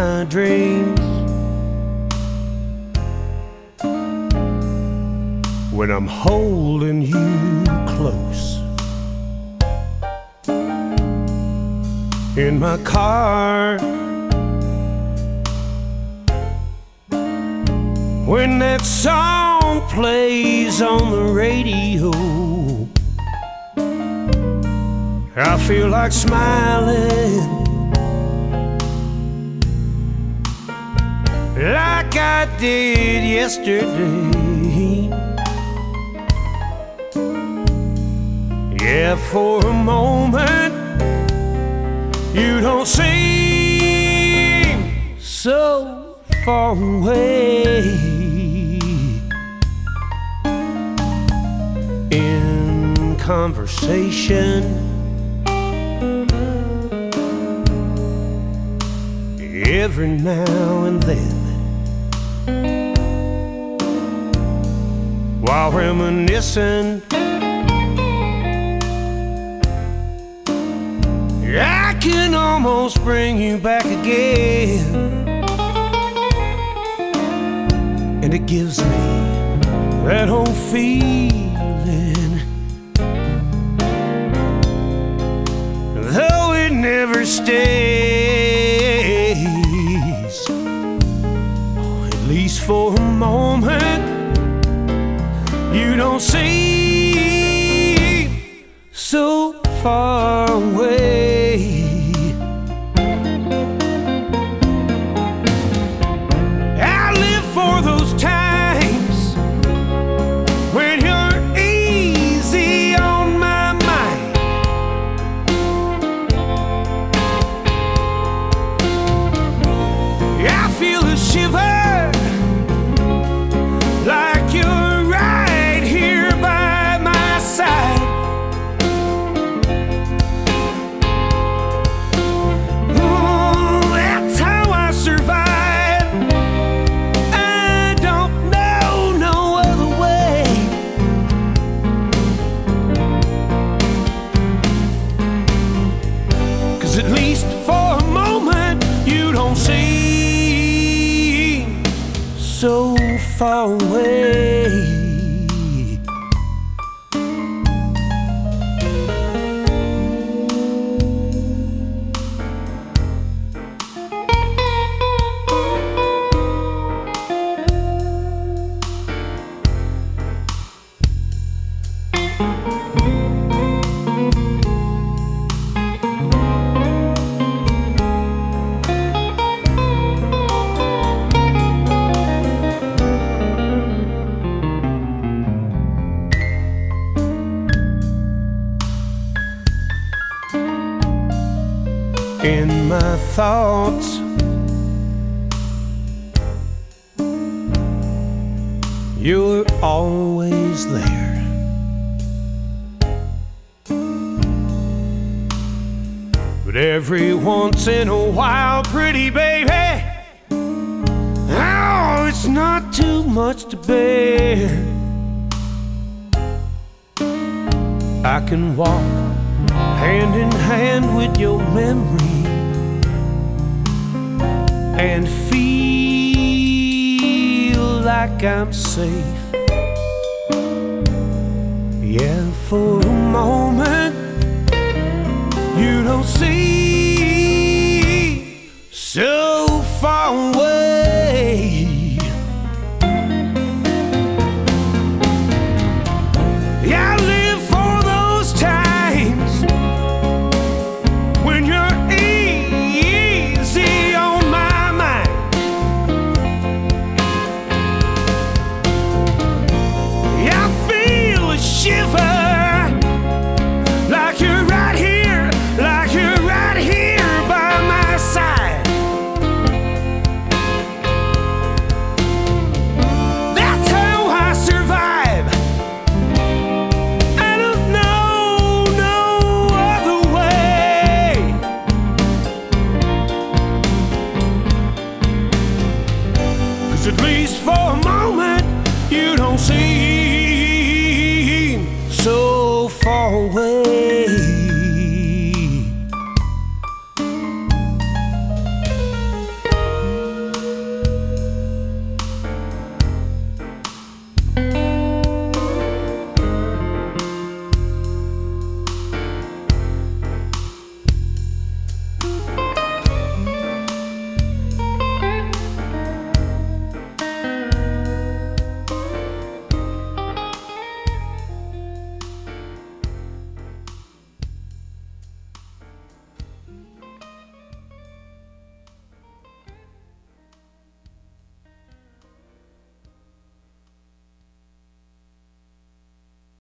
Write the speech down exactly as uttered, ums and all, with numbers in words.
my dreams. When I'm holding you close in my car, when that song plays on the radio, I feel like smiling like I did yesterday. Yeah, for a moment you don't seem so far away. In conversation, every now and then, while reminiscing, I can almost bring you back again. And it gives me that old feeling, though it never stays. Oh, at least for a moment, you don't seem so far away. At least for a moment, you don't seem so far away. In my thoughts, you're always there. But every once in a while, pretty baby, oh, it's not too much to bear. I can walk hand in hand with your memory and feel like I'm safe. Yeah, for a moment you don't see so far away. Yeah, I live for those times when you're easy on my mind. Yeah, I feel a shiver like you're right here, like you're right here by my side. That's how I survive. I don't know no other way. 'Cause at least for a moment you don't see